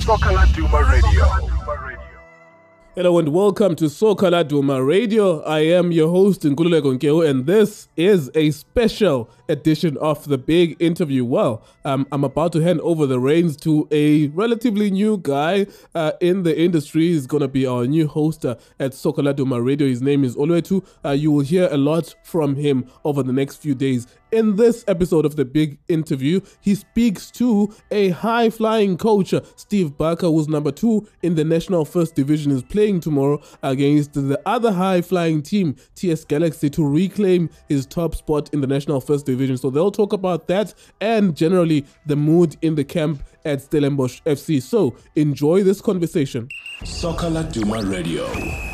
Soka Laduma Radio. Hello and welcome to Soka Laduma Radio. I am your host, Nkululeko Nkeo, and this is a special edition of the big interview. Well, I'm about to hand over the reins to a relatively new guy in the industry. He's going to be our new host at Soka Laduma Radio. His name is Olwetu. You will hear a lot from him over the next few days. In this episode of the big interview, he speaks to a high-flying coach, Steve Barker, who's number 2 in the National First Division, is playing tomorrow against the other high-flying team, TS Galaxy, to reclaim his top spot in the National First Division. So they'll talk about that and generally the mood in the camp at Stellenbosch FC. So enjoy this conversation. Soka Laduma Radio.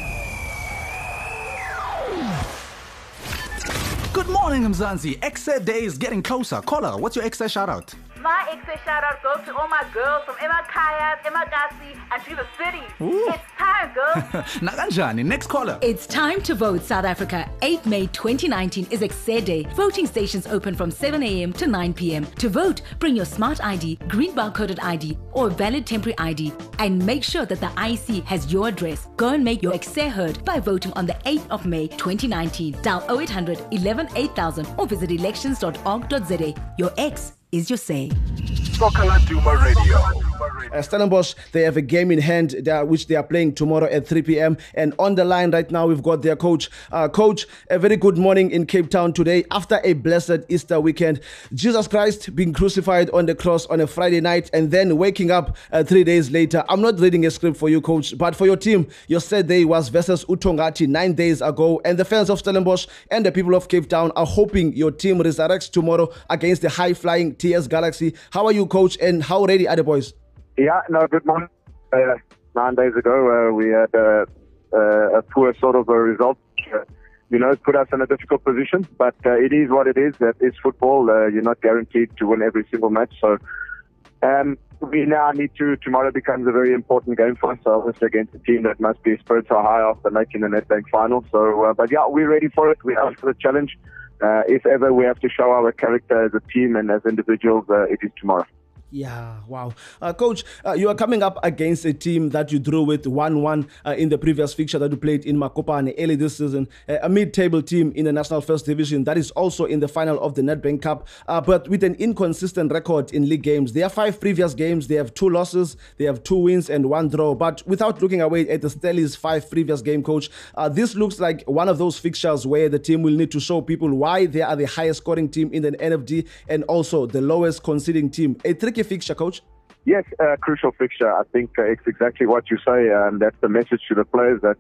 Good morning, Mzansi. Exit Day is getting closer. Caller, what's your Exit shout out? My extra shout out goes to all my girls from Emakaya, Emakasi, and to the city. Ooh. It's time, girls. Nakanjani, next caller. It's time to vote, South Africa. 8 May 2019 is Exet Day. Voting stations open from 7 a.m. to 9 p.m. To vote, bring your smart ID, green barcoded ID, or valid temporary ID, and make sure that the IC has your address. Go and make your Exet heard by voting on the 8th of May 2019. Dial 0800 11 8000 or visit elections.org.za. Your X is your say. Soka Laduma Radio. Stellenbosch, they have a game in hand which they are playing tomorrow at 3 p.m. And on the line right now, we've got their coach. Coach, a very good morning in Cape Town today after a blessed Easter weekend. Jesus Christ being crucified on the cross on a Friday night and then waking up 3 days later. I'm not reading a script for you, Coach, but for your team, your set day was versus Utongati 9 days ago. And the fans of Stellenbosch and the people of Cape Town are hoping your team resurrects tomorrow against the high-flying TS Galaxy. How are you, Coach, and how ready are the boys? Yeah, no, good morning. 9 days ago, we had a poor sort of a result. Put us in a difficult position, but it is what it is. That is football. You're not guaranteed to win every single match. So we now need to, tomorrow becomes a very important game for us, obviously against a team that must be spirits are high after making the Nedbank final. So, but yeah, we're ready for it. We're up for the challenge. If ever we have to show our character as a team and as individuals, it is tomorrow. Yeah, wow. Coach, you are coming up against a team that you drew with 1-1 in the previous fixture that you played in Makopane early this season. A mid-table team in the National First Division that is also in the final of the Nedbank Cup, but with an inconsistent record in league games. There are 5 previous games. They have 2 losses, they have 2 wins and 1 draw. But without looking away at the Stellies' 5 previous game, Coach, this looks like one of those fixtures where the team will need to show people why they are the highest scoring team in the NFD and also the lowest conceding team. A tricky fixture, Coach? Yes, crucial fixture. I think it's exactly what you say, and that's the message to the players that,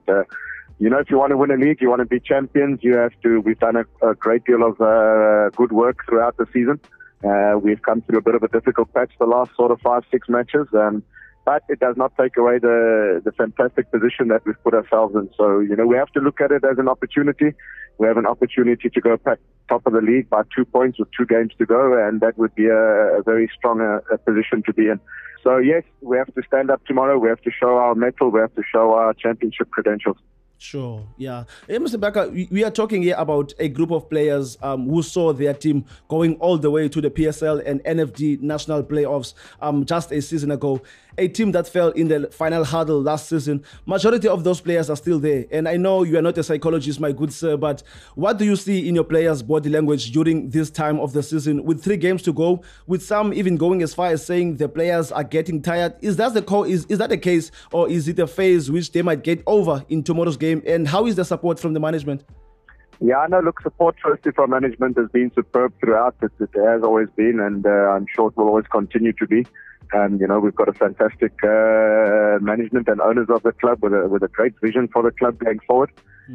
if you want to win a league, you want to be champions, you have to. We've done a great deal of good work throughout the season. We've come through a bit of a difficult patch the last sort of 5-6 matches, but it does not take away the fantastic position that we've put ourselves in. So, we have to look at it as an opportunity. We have an opportunity to go back top of the league by 2 points with 2 games to go, and that would be a very strong position to be in. So, yes, we have to stand up tomorrow. We have to show our mettle. We have to show our championship credentials. Sure, yeah. Hey, Mr. Barker, we are talking here about a group of players who saw their team going all the way to the PSL and NFD national playoffs just a season ago. A team that fell in the final hurdle last season. Majority of those players are still there. And I know you are not a psychologist, my good sir, but what do you see in your players' body language during this time of the season with 3 games to go, with some even going as far as saying the players are getting tired? Is that the case, or is it a phase which they might get over in tomorrow's game? And how is the support from the management? Yeah, no, look, support firstly from management has been superb throughout. It has always been, and I'm sure it will always continue to be. We've got a fantastic management and owners of the club with a great vision for the club going forward.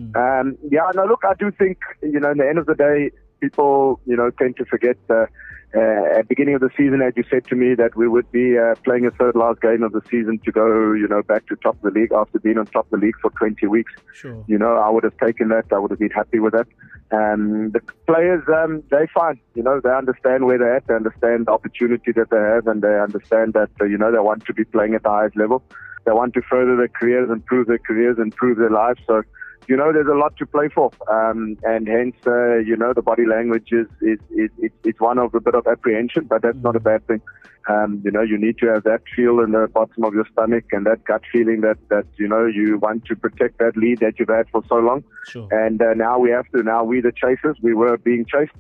Look, I do think, in the end of the day, people, tend to forget at the beginning of the season, as you said to me, that we would be playing a third last game of the season to go, back to top of the league after being on top of the league for 20 weeks. Sure. I would have taken that. I would have been happy with that. The players, they're fine. They understand where they're at. They understand the opportunity that they have, and they understand that, they want to be playing at the highest level. They want to further their careers, improve their lives. So there's a lot to play for, and hence, the body language is it's one of a bit of apprehension, but that's not a bad thing. You need to have that feel in the bottom of your stomach and that gut feeling that you want to protect that lead that you've had for so long. Sure. And now we have to. Now we the chasers. We were being chased.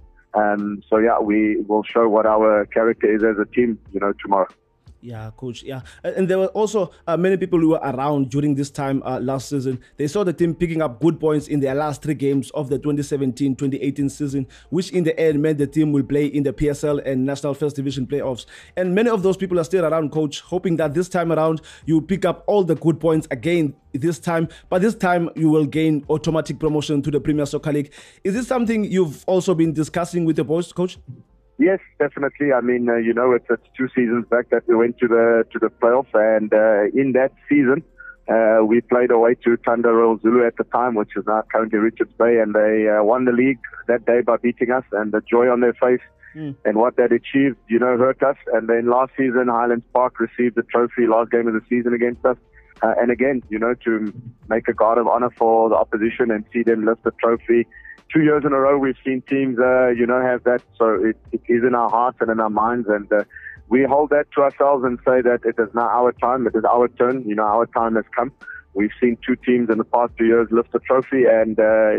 We will show what our character is as a team, tomorrow. Yeah, coach. Yeah. And there were also many people who were around during this time last season. They saw the team picking up good points in their last 3 games of the 2017-2018 season, which in the end meant the team will play in the PSL and National First Division playoffs. And many of those people are still around, coach, hoping that this time around you pick up all the good points again this time. But this time you will gain automatic promotion to the Premier Soccer League. Is this something you've also been discussing with the boys, coach? Yes, definitely. I mean, it's 2 seasons back that we went to the playoff, and in that season, we played away to Thunder Royal Zulu at the time, which is now currently Richards Bay, and they won the league that day by beating us, and the joy on their face and what that achieved, hurt us. And then last season, Highlands Park received the trophy last game of the season against us. And again, to make a guard of honor for the opposition and see them lift the trophy. 2 years in a row, we've seen teams, have that. So it is in our hearts and in our minds. And we hold that to ourselves and say that it is now our time. It is our turn. Our time has come. We've seen 2 teams in the past 2 years lift the trophy. And,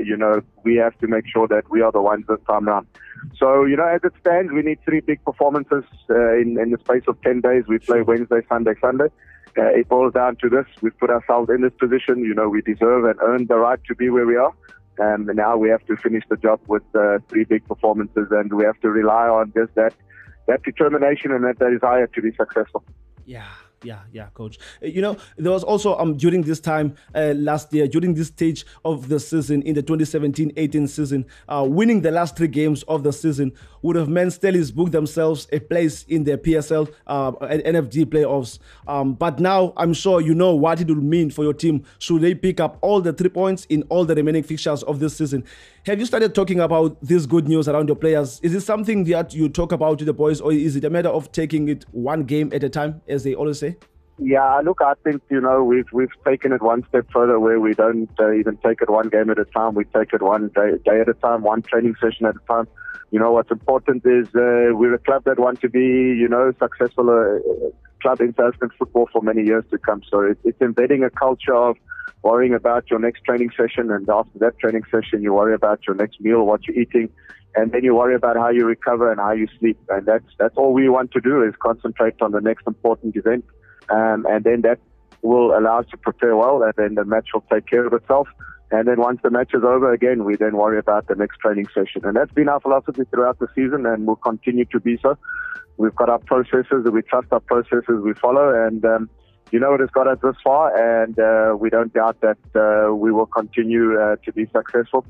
we have to make sure that we are the ones this time around. So, as it stands, we need 3 big performances in the space of 10 days. We play Wednesday, Sunday, Sunday. It boils down to this. We've put ourselves in this position. We deserve and earn the right to be where we are. And now we have to finish the job with 3 big performances, and we have to rely on just that determination and that desire to be successful. Yeah, coach. There was also during this time last year, during this stage of the season in the 2017-18 season, winning the last 3 games of the season would have meant Stellies booked themselves a place in the PSL and NFD playoffs. But now I'm sure you know what it will mean for your team should they pick up all the 3 points in all the remaining fixtures of this season. Have you started talking about this good news around your players? Is it something that you talk about to the boys, or is it a matter of taking it 1 game at a time, as they always say? Yeah, look, I think, we've taken it 1 step further where we don't even take it 1 game at a time. We take it 1 day at a time, 1 training session at a time. What's important is we're a club that want to be, successful club in South African football for many years to come. So it's embedding a culture of worrying about your next training session, and after that training session, you worry about your next meal, what you're eating, and then you worry about how you recover and how you sleep. And that's all we want to do is concentrate on the next important event. And then that will allow us to prepare well, and then the match will take care of itself. And then once the match is over, again, we then worry about the next training session. And that's been our philosophy throughout the season, and will continue to be so. We've got our processes, we trust our processes, we follow, and it has got us this far, and we don't doubt that we will continue to be successful.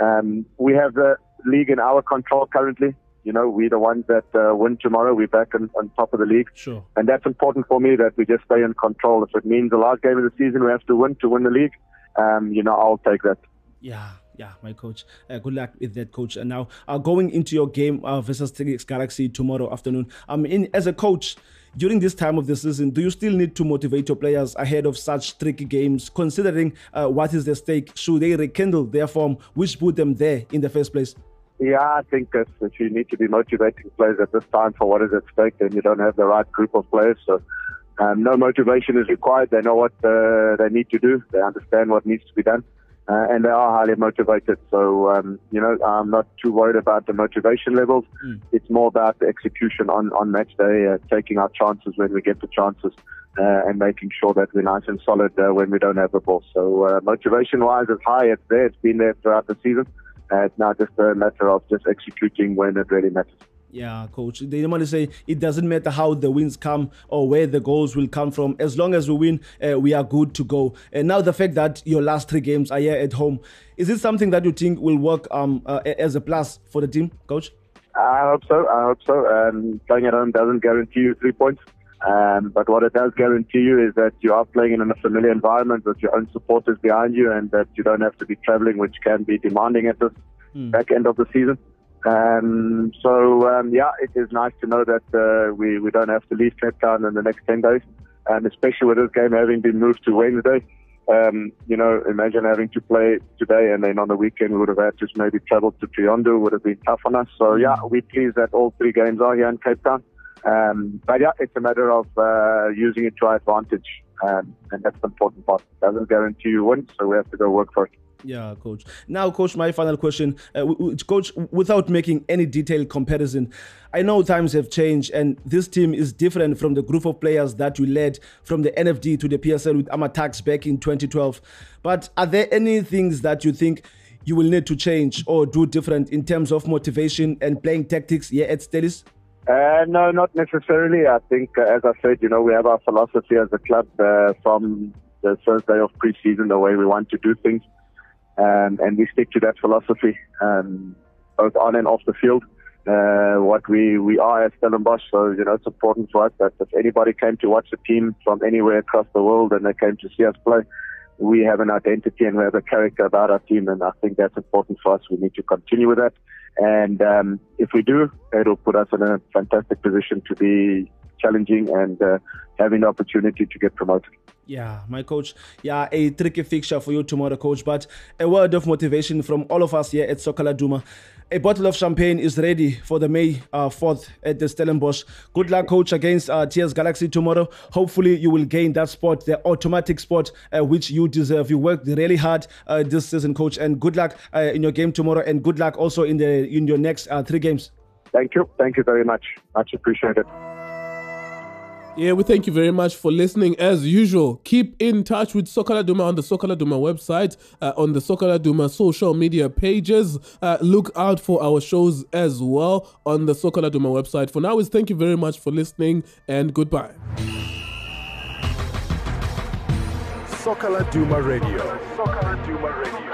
We have the league in our control currently. We're the ones that win tomorrow. We're back on top of the league. Sure. And that's important for me, that we just stay in control. If it means the last game of the season we have to win the league, I'll take that. Yeah, my coach. Good luck with that, coach. And now, going into your game versus TX Galaxy tomorrow afternoon, as a coach, during this time of the season, do you still need to motivate your players ahead of such tricky games, considering what is the stake? Should they rekindle their form, which put them there in the first place? Yeah, I think if you need to be motivating players at this time for what is at stake, then you don't have the right group of players. So no motivation is required. They know what they need to do. They understand what needs to be done. And they are highly motivated. So, I'm not too worried about the motivation levels. It's more about the execution on match day, taking our chances when we get the chances, and making sure that we're nice and solid when we don't have the ball. So motivation-wise, it's high. It's there. It's been there throughout the season. It's now just a matter of just executing when it really matters. Yeah, coach. They normally say it doesn't matter how the wins come or where the goals will come from. As long as we win, we are good to go. And now the fact that your last 3 games are here at home, is it something that you think will work as a plus for the team, coach? I hope so. Playing at home doesn't guarantee you 3 points. But what it does guarantee you is that you are playing in a familiar environment with your own supporters behind you, and that you don't have to be traveling, which can be demanding at the back end of the season. It is nice to know that we don't have to leave Cape Town in the next 10 days, especially with this game having been moved to Wednesday. Imagine having to play today and then on the weekend we would have had to maybe travel to Triondo. Would have been tough on us. So yeah, we're pleased that all 3 games are here in Cape Town. But yeah, it's a matter of using it to our advantage, and that's the important part. It doesn't guarantee you win, so we have to go work for it. Yeah, Coach. Now, Coach, my final question. Coach, without making any detailed comparison, I know times have changed and this team is different from the group of players that you led from the NFD to the PSL with Amatax back in 2012. But are there any things that you think you will need to change or do different in terms of motivation and playing tactics here at Stelis? No, not necessarily. I think, as I said, we have our philosophy as a club from the first day of pre-season, the way we want to do things. And we stick to that philosophy, both on and off the field. What we are as Stellenbosch, so it's important for us that if anybody came to watch the team from anywhere across the world and they came to see us play, we have an identity and we have a character about our team, and I think that's important for us. We need to continue with that, and if we do, it'll put us in a fantastic position to be challenging and having the opportunity to get promoted. Yeah, my coach. Yeah, a tricky fixture for you tomorrow, Coach, but a word of motivation from all of us here at Soccer Laduma. A bottle of champagne is ready for the May 4th at the Stellenbosch. Good luck, Coach, against TS Galaxy tomorrow. Hopefully, you will gain that spot, the automatic spot, which you deserve. You worked really hard this season, Coach, and good luck in your game tomorrow, and good luck also in your next 3 games. Thank you. Thank you very much. Much appreciated. Yeah, we thank you very much for listening. As usual, keep in touch with Soccer Laduma on the Soccer Laduma website, on the Soccer Laduma social media pages. Look out for our shows as well on the Soccer Laduma website. For now, thank you very much for listening and goodbye. Soccer Laduma Radio. Soccer Laduma Radio.